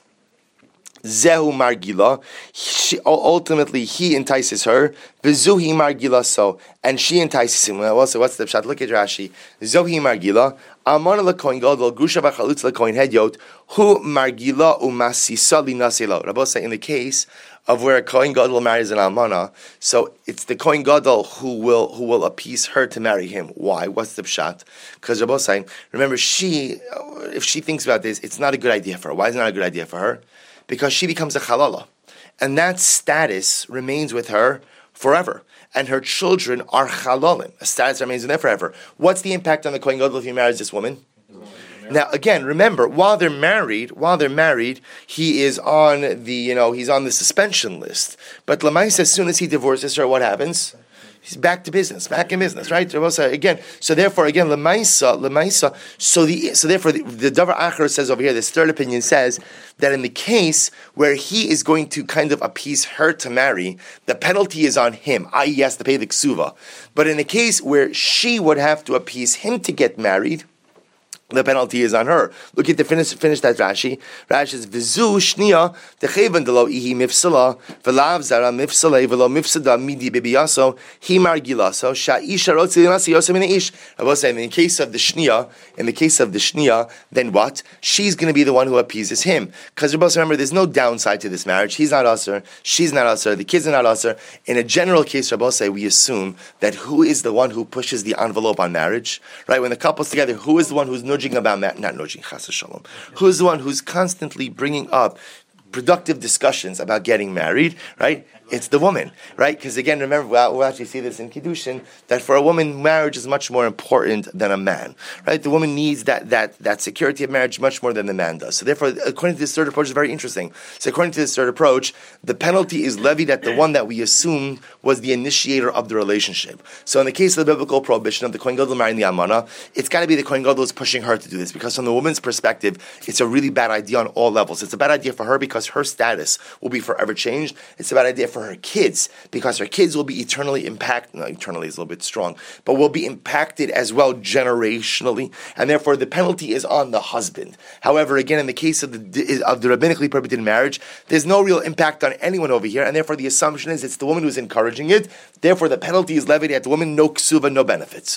Zehu margila, she, ultimately he entices her, v'zuhi margila so, and she entices him. Well, so what's the pshat? Look at Rashi. Zohi margila, amana l'kohen gadol, grusha v'chalutz l'kohen hedyot, hu margila u'masisa linasilo. Rabbi say in the case of where a kohen gadol marries an almana, so it's the kohen gadol who will who will appease her to marry him. Why? What's the pshat? Because Rabbi saying, remember, she if she thinks about this, it's not a good idea for her. Why is it not a good idea for her? Because she becomes a halala, and that status remains with her forever, and her children are halalim. A status remains with them forever. What's the impact on the kohen gadol if he marries this woman? Now, again, remember, while they're married, while they're married, he is on the, you know, he's on the suspension list. But Lamais, as soon as he divorces her, what happens? He's back to business, back in business, right? Again, so therefore, again, Lamaisa, Lamaisa. So the, so therefore, the, the Davar Acher says over here, this third opinion says that in the case where he is going to kind of appease her to marry, the penalty is on him. that is, he has to pay the ksuva. But in the case where she would have to appease him to get married, the penalty is on her. Look at the finish. Finish that Rashi. Rashi says v'zu shnia techevan delo ihi mifsala v'lav zara mifsala v'lo mifsada midi bibiyaso hi margilaso sha'isha rotzi linasi yosem in ish. I will say in the case of the shnia, in the case of the shnia, then what? She's going to be the one who appeases him. Because remember, there's no downside to this marriage. He's not usher. She's not usher. The kids are not usher. In a general case, Rabbi say we assume that who is the one who pushes the envelope on marriage, right? When the couple's together, who is the one who's nudging about that, not nudging, chas shalom. Who's the one who's constantly bringing up productive discussions about getting married, right? It's the woman, right? Because again, remember, we'll, we'll actually see this in Kiddushin, that for a woman, marriage is much more important than a man, right? The woman needs that that that security of marriage much more than the man does. So therefore, according to this third approach, it's very interesting. So according to this third approach, the penalty is levied at the one that we assume was the initiator of the relationship. So in the case of the biblical prohibition of the Kohen Gadol marrying the Almana, it's got to be the Kohen Gadol who's pushing her to do this, because from the woman's perspective, it's a really bad idea on all levels. It's a bad idea for her because her status will be forever changed. It's a bad idea for her kids, because her kids will be eternally impacted. No, eternally is a little bit strong, but will be impacted as well generationally, and therefore the penalty is on the husband. However, again, in the case of the of the rabbinically prohibited marriage, there's no real impact on anyone over here, and therefore the assumption is it's the woman who's encouraging it. Therefore, the penalty is levied at the woman, no ksuva, no benefits.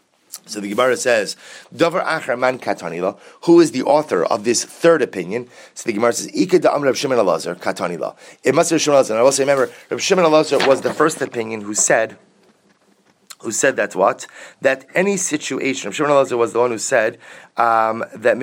So the Gemara says, Davar Acher Man Katanila, who is the author of this third opinion? So the Gemara says, Ika da Reb Shimon Elazar Katanila. It must be Reb Shimon Elazar. And I will say, remember, Reb Shimon Elazar was the first opinion who said, who said that what? That any situation, Reb Shimon Elazar was the one who said um, that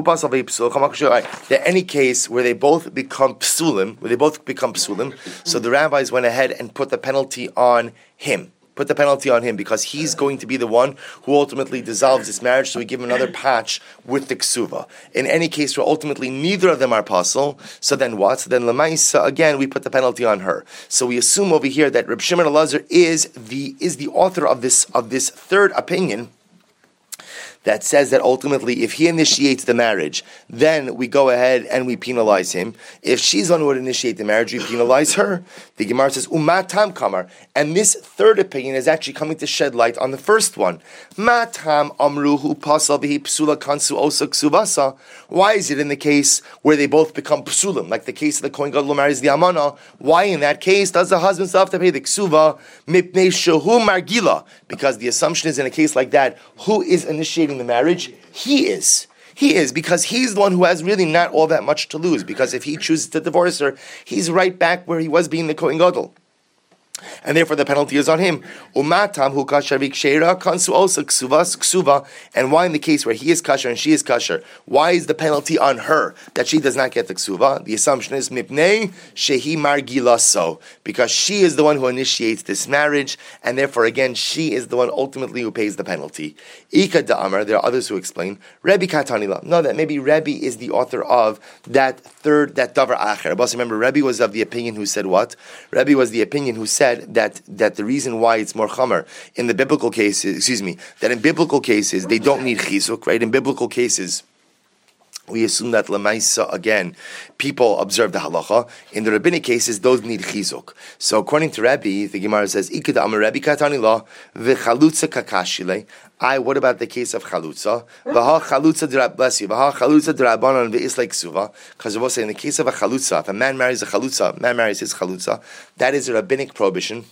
that any case where they both become psulim, where they both become psulim, so the rabbis went ahead and put the penalty on him. Put the penalty on him, because he's going to be the one who ultimately dissolves this marriage, so we give him another patch with the ksuva. In any case where ultimately neither of them are possible, so then what? So then Lamaisa, again, we put the penalty on her. So we assume over here that Reb Shimon Elazar is the is the author of this of this third opinion, that says that ultimately if he initiates the marriage, then we go ahead and we penalize him. If she's the one who would initiate the marriage, we penalize her. The Gemara says, Umatam kamar. And this third opinion is actually coming to shed light on the first one. Matam amruhu pasal bihi psula kansu osa ksubasa. Why is it in the case where they both become psulim, like the case of the Kohen Gadol marries the Amana, why in that case does the husband still have to pay the ksuva? Mipnei shehu margila. Because the assumption is in a case like that, who is initiating the marriage? He is. He is, because he's the one who has really not all that much to lose, because if he chooses to divorce her, he's right back where he was being the Kohen Gadol. and therefore the penalty is on him. Umatam hu kasher v'ksheira kansu also ksuvas ksuva. And why in the case where he is kasher and she is kasher, why is the penalty on her that she does not get the ksuva? The assumption is mipnei shehi margilaso, because she is the one who initiates this marriage, and therefore again she is the one ultimately who pays the penalty. Ika da'amar, there are others who explain Rebbe katanila. No, that maybe Rebbe is the author of that third, that davar acher. But remember, Rebbe was of the opinion who said what? Rebbe was the opinion who said that that the reason why it's more chamer in the biblical cases, excuse me, that in biblical cases they don't need chizuk, right? In biblical cases, we assume that lemaisa, again, people observe the halacha. In the rabbinic cases, those need chizuk. So according to Rebbe, the Gemara says, Ikad amar Rebbe katani la v'chalutza kakashile. I, what about the case of chalutza? V'ha chalutza d'rab, bless you, v'ha chalutza d'rabanan v'islek suva. Because we'll say in the case of a chalutza, if a man marries a chalutza, man marries his chalutza, that is a rabbinic prohibition.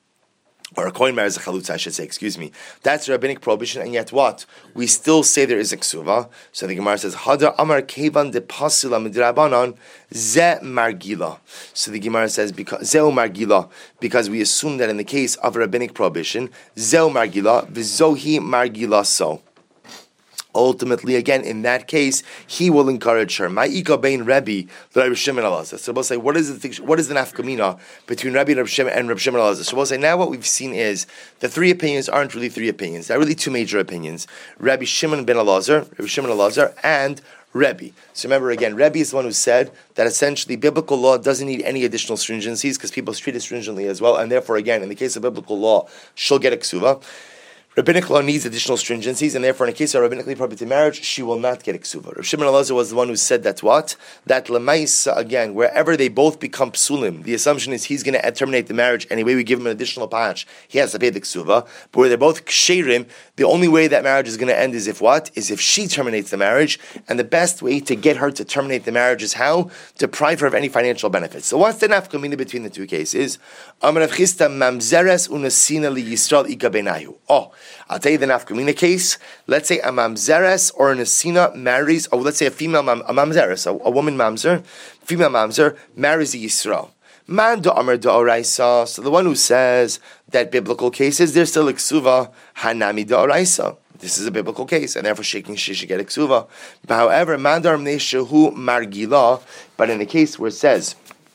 Or a kohen marries a chalutza, I should say, excuse me. That's a rabbinic prohibition, and yet what? We still say there is a ksuva. So the Gemara says, Hadar amar kevan de pasila midrabanan ze margila. So the Gemara says, zeu margila, because we assume that in the case of a rabbinic prohibition, zeu margila, v'zohi margila so. Ultimately, again, in that case, he will encourage her. Ma'ika bein Rebbe, Rabbi Shimon Elazar. So we'll say, what is the what is the nafkamina between Rebbe and Rabbi Shimon and Rabbi Shimon Elazar? So we'll say, now what we've seen is the three opinions aren't really three opinions. They're really two major opinions: Rabbi Shimon ben Elazar, Rabbi Shimon Elazar, and Rebbe. So remember again, Rebbe is the one who said that essentially biblical law doesn't need any additional stringencies because people treat it stringently as well, and therefore, again, in the case of biblical law, she'll get a ksuva. Rabbinic law needs additional stringencies, and therefore, in a case of rabbinically prohibited marriage, she will not get a ksuva. Rav Shimon Elazar was the one who said that what? That lemaisa, again, wherever they both become psulim, the assumption is he's going to terminate the marriage anyway. We give him an additional patch, he has to pay the ksuva. But where they're both ksherim, the only way that marriage is going to end is if what? Is if she terminates the marriage, and the best way to get her to terminate the marriage is how? Deprive her of any financial benefits. So what's the nafkamina between the two cases? Amar Rav Chisda mamzeres unasina li Yisrael ika benayu. Oh, I'll tell you the nafkamina case. Let's say a mamzeres or a nasina marries, or let's say a female mam, a mamzeres, a, a woman mamzer, female mamzer marries a Yisrael. Man do amar do oraisa. So the one who says that biblical cases, there's still a ksuva, hanami do oraisa. This is a biblical case, and therefore shaking she should get a ksuva. But however, man do amne shehu margila. But in the case where it says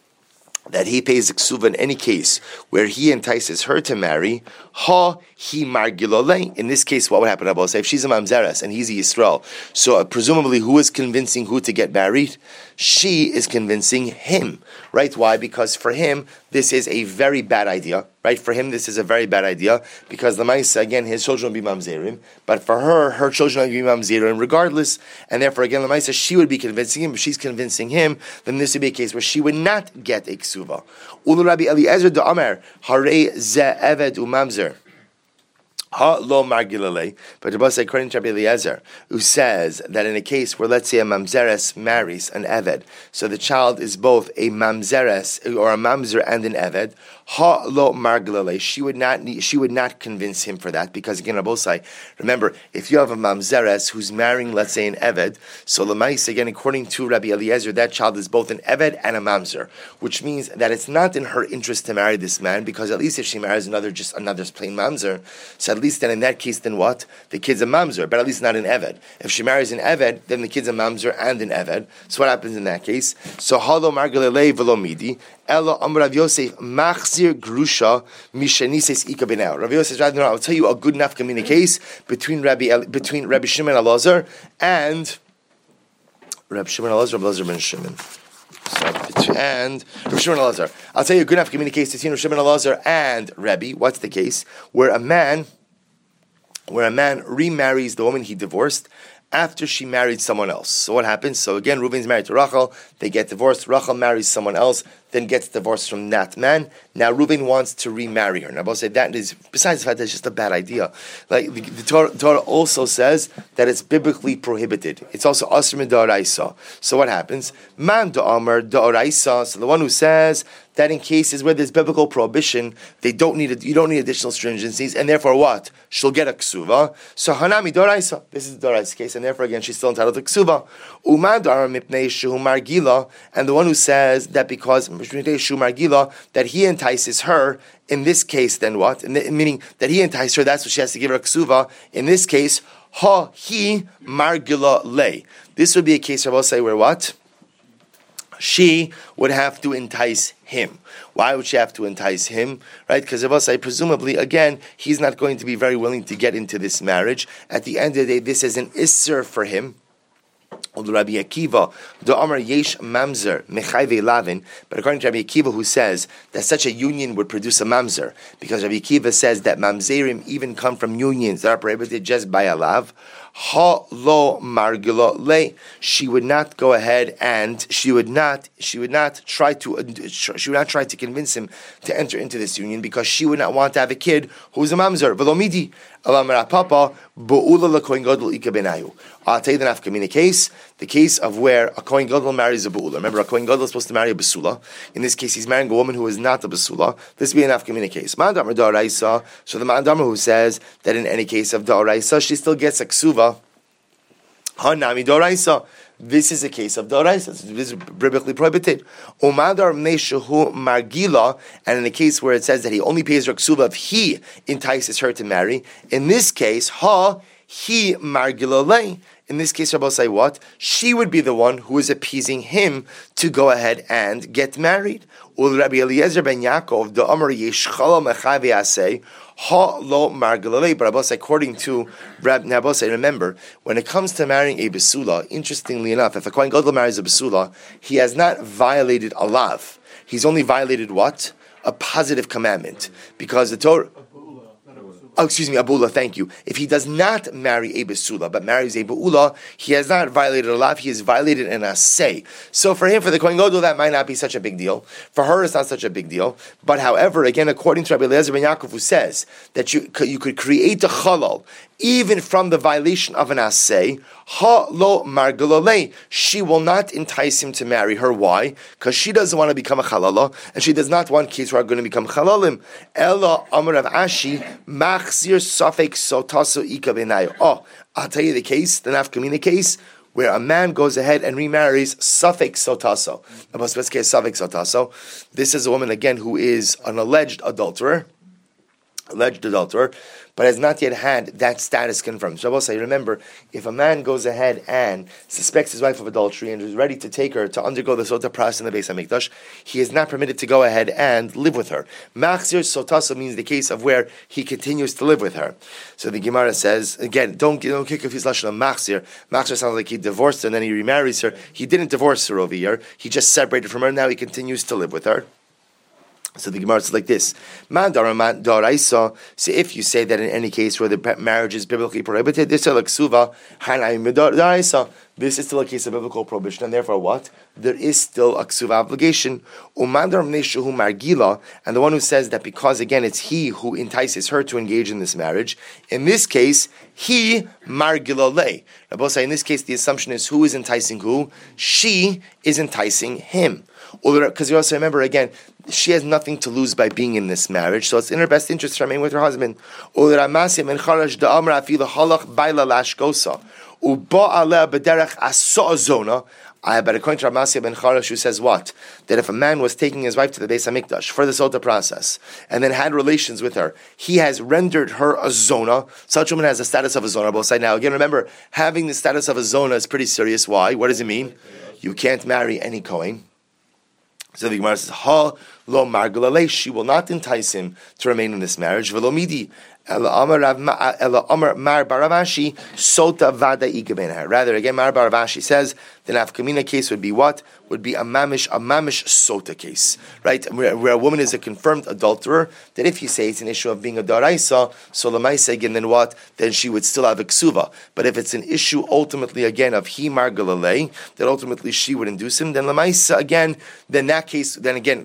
that he pays a ksuva in any case where he entices her to marry, ha he margilole. In this case, what would happen? I will say if she's a mamzeres and he's a Yisrael, so uh, presumably who is convincing who to get married? She is convincing him, right? Why? Because for him this is a very bad idea, right? For him this is a very bad idea because the Maisa, again, his children will be mamzerim, but for her, her children will be mamzerim regardless, and therefore again the Maisa, she would be convincing him. If she's convincing him, then this would be a case where she would not get a ksuva. Ulu Rabbi Eliezer do Amer Hare ze eved umamzer. Ha lo margilale, but Rabbi say according to Rabbi Eliezer, who says that in a case where let's say a mamzeres marries an eved, so the child is both a mamzeres or a mamzer and an eved. Ha lo margilale, she would not need, she would not convince him for that because again, Rabbi say, remember, if you have a mamzeres who's marrying, let's say, an eved, so lemais again, according to Rabbi Eliezer, that child is both an eved and a mamzer, which means that it's not in her interest to marry this man because at least if she marries another, just another plain mamzer, so at least then in that case, then what? The kid's a mamzer, but at least not an eved. If she marries an eved, then the kid's a mamzer and an eved. So what happens in that case? So halo margalele velo midi. Elo Amar Rav Yosef machzir grusha mishenises ika benau. Rav Yosef says, I'll tell you a good nafkamina case between Rabbi El, between Rabbi Shimon Elazar and Rabbi Shimon Elazar, Rabbi Elazar ben Shimon. So, and Rabbi Shimon Elazar. I'll tell you a good nafkamina case between Rabbi Shimon Elazar and Rabbi. What's the case? Where a man, where a man remarries the woman he divorced after she married someone else. So what happens? So again, Reuven's married to Rachel, they get divorced, Rachel marries someone else, then gets divorced from that man. Now Reuven wants to remarry her. Now I'll say that is, besides the fact that it's just a bad idea, like the, the Torah, Torah also says that it's biblically prohibited. It's also asr min da'oraisa. So what happens? Man da'amar da'oraisa. So the one who says that in cases where there's biblical prohibition, they don't need a, you don't need additional stringencies, and therefore what? She'll get a ksuva. So hanami da'oraisa. This is the da'oraisa case, and therefore again she's still entitled to ksuva. Uman da'amar mipnei shehu margila, and the one who says that because that he entices her. In this case, then what? In the, meaning that he enticed her, that's what she has to give her ksuva. In this case, ha he margila lay. This would be a case, I will say, where what? She would have to entice him. Why would she have to entice him? Right? Because I say, presumably, again, he's not going to be very willing to get into this marriage. At the end of the day, this is an isser for him. Rabbi Akiva, the Amar Yesh Mamzer Mechayve Lavin, but according to Rabbi Akiva, who says that such a union would produce a mamzer, because Rabbi Akiva says that mamzerim even come from unions that are prohibited just by a lav. Ha lo margilo le. She would not go ahead and she would not she would not try to she would not try to convince him to enter into this union because she would not want to have a kid who's a mamzer. Velomidi alamar papa buula lekohen gadol ikabenayu. I'll tell you the nafkamina case, the case of where a kohen gadol marries a buula. Remember, a kohen gadol is supposed to marry a basula. In this case, he's marrying a woman who is not a basula. This would be an nafkamina case. Ma'adamar da'araisa. So the ma'adamar who says that in any case of da'araisa, she still gets a ksuva. Hanami da'araisa. This is a case of da'araisa. This is biblically prohibited. Umadar meshahu margila, and in the case where it says that he only pays her ksuva if he entices her to marry. In this case, ha he margila lei. In this case, Rabbi say what? She would be the one who is appeasing him to go ahead and get married. Ul Rabbi Eliezer ben Yaakov, the Amar Yeshchala Mechavi Asay, Ha Lo Margalalei. But Rabbi say, according to Rabbi say, remember, when it comes to marrying a Basula, interestingly enough, if a Kohen Gadol marries a Basula, he has not violated a lav. He's only violated what? A positive commandment. Because the Torah... Oh, excuse me, Abula, thank you. If he does not marry a Besula, but marries a Be'ula, he has not violated a lav, he has violated an asay. So for him, for the Kohen Gadol, that might not be such a big deal. For her, it's not such a big deal. But however, again, according to Rabbi Eliezer ben Yaakov, who says that you, you could create a chalal, even from the violation of an asay, ha lo margalole, she will not entice him to marry her. Why? Because she doesn't want to become a halala, and she does not want kids who are going to become halalim. Ella amar of Ashi, machzir safek sotaso ika benayo. Oh, I'll tell you the case, the nafkamina case, where a man goes ahead and remarries safek sotaso. Let's case safek sotaso. This is a woman, again, who is an alleged adulterer, alleged adulterer, but has not yet had that status confirmed. So I will say, remember, if a man goes ahead and suspects his wife of adultery and is ready to take her to undergo the sota process in the Beis HaMikdash, he is not permitted to go ahead and live with her. Machzir sotaso means the case of where he continues to live with her. So the Gemara says, again, don't, don't kick off his lashon of machzir. Machzir sounds like he divorced her and then he remarries her. He didn't divorce her over here. He just separated from her. Now he continues to live with her. So the Gemara says like this: Man dara daraisa. So if you say that in any case where the marriage is biblically prohibited, this is like suva hanayim daraisa. This is still a case of biblical prohibition, and therefore what? There is still a ksuva obligation. Uman dara neshahu margila, and the one who says that because again it's he who entices her to engage in this marriage. In this case, he margila lei. Rabbi say in this case the assumption is who is enticing who? She is enticing him. Because you also remember again, she has nothing to lose by being in this marriage, so it's in her best interest to remain with her husband. I but according to Ramasya ben Charash, who says what? That if a man was taking his wife to the Beis HaMikdash for the Sota process and then had relations with her, he has rendered her a zona. Such a woman has the status of a zona. Both sides. Now again, remember, having the status of a zona is pretty serious. Why? What does it mean? You can't marry any Kohen. So the Gemara says, "Ha lo margalale." She will not entice him to remain in this marriage. Velo midi ela amar mar baravashi sota vada igabenah. Rather, again, Mar Baravashi says the nafkamina case would be what? Would be a mamish a mamish sota case, right? Where, where a woman is a confirmed adulterer. That if you say it's an issue of being a daraisa, so lamaisa again, then what? Then she would still have a ksuva. But if it's an issue ultimately again of he margalale, that ultimately she would induce him, then lamaisa again, then that case, then again, Rashi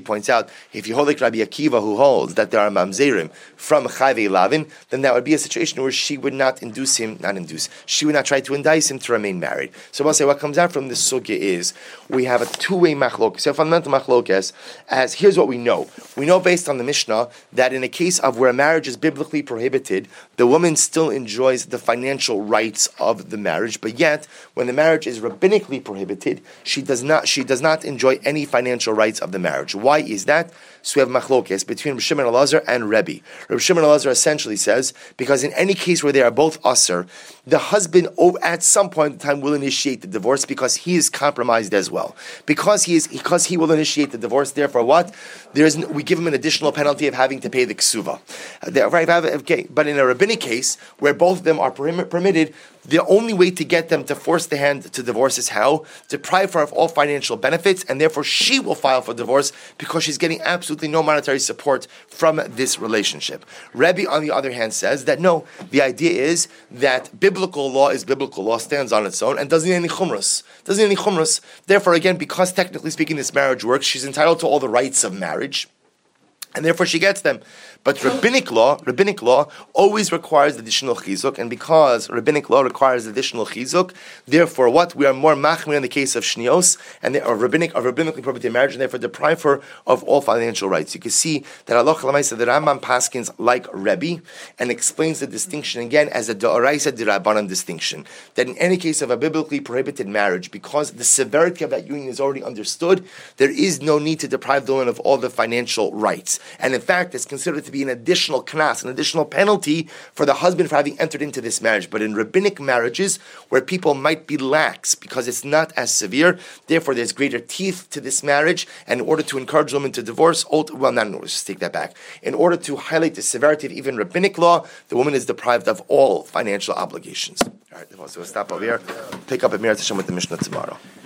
points out, if you hold like Rabbi Akiva, who holds that there are mamzerim from Chayvei Lavin, then that would be a situation where she would not induce him, not induce, she would not try to entice him to remain married. So we'll say what comes out from this sugya is we have a two-way machlokes. So a fundamental machlokes, as here's what we know. We know based on the Mishnah that in a case of where a marriage is biblically prohibited, the woman still enjoys the financial rights of the marriage, but yet when the marriage is rabbinically prohibited, she does not she does not enjoy any financial rights of the marriage. Why is that? So we have machlokes between Reb Shimon Elazar and Rebbe. Reb Shimon Elazar essentially says, because in any case where they are both usher, the husband at some point in time will initiate the divorce because he is compromised as well. Because he is because he will initiate the divorce, therefore what? There is we give him an additional penalty of having to pay the ksuva. Right? Okay, but in a rabbinic case where both of them are permitted, the only way to get them to force the hand to divorce is how? Deprive her of all financial benefits, and therefore she will file for divorce because she's getting absolutely no monetary support from this relationship. Rebbe, on the other hand, says that no, the idea is that biblical law is biblical law, stands on its own, and doesn't need any chumrus. Doesn't need any chumrus. Therefore, again, because technically speaking this marriage works, she's entitled to all the rights of marriage, and therefore she gets them. But rabbinic law, rabbinic law always requires additional chizuk, and because rabbinic law requires additional chizuk, therefore what? We are more machmir in the case of shnios, and they are rabbinic, or rabbinically prohibited marriage, and therefore deprive her of all financial rights. You can see that Allah Chalamaysa, the Rambam paskins like Rebbe, and explains the distinction again as a da'oraisa d'Rabbanan distinction. That in any case of a biblically prohibited marriage, because the severity of that union is already understood, there is no need to deprive the woman of all the financial rights. And in fact, it's considered to be an additional knas, an additional penalty for the husband for having entered into this marriage. But in rabbinic marriages, where people might be lax because it's not as severe, therefore there's greater teeth to this marriage, and in order to encourage women to divorce, well, not in order, just take that back. In order to highlight the severity of even rabbinic law, the woman is deprived of all financial obligations. All right, so we'll stop over here. Pick up at Mir Hashem with the Mishnah tomorrow.